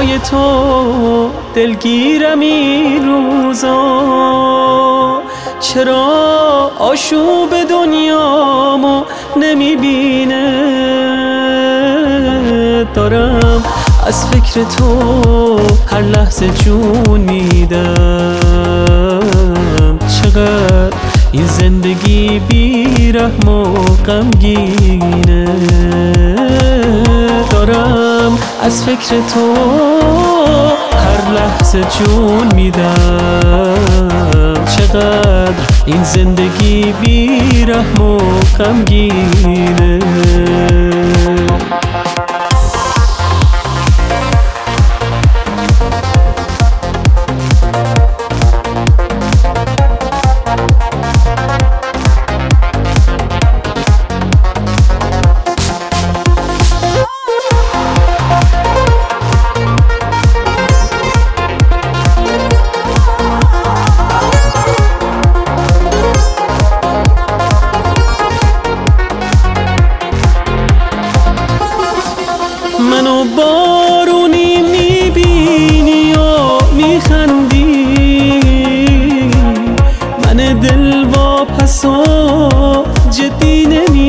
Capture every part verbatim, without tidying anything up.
چشمای تو دلگیرم این روزا، چرا آشوب دنیامو نمیبینه؟ دارم از فکر تو هر لحظه جون میدم. چقدر این زندگی بی‌رحم و غمگینه. دارم از فکر تو هر لحظه جون میدم. چقدر این زندگی بی‌رحم و غمگینه. منو بارونی میبینی و میخندی، من دل واپس و جدی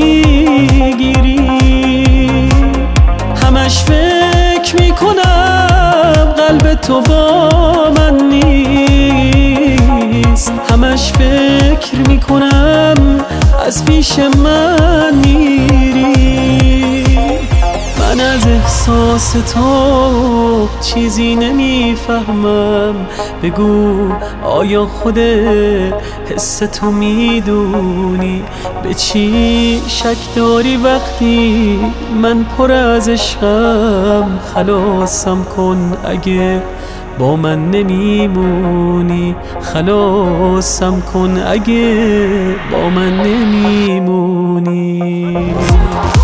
نمیگیری. همش فکر میکنم قلب تو با من نیست، همش فکر میکنم از پیش من میری. من از احساس تو چیزی نمیفهمم، بگو آیا خودت حس تو میدونی؟ به چی شک داری وقتی من پر از عشقم؟ خلاصم کن اگه با من نمیمونی، خلاصم کن اگه با من نمیمونی.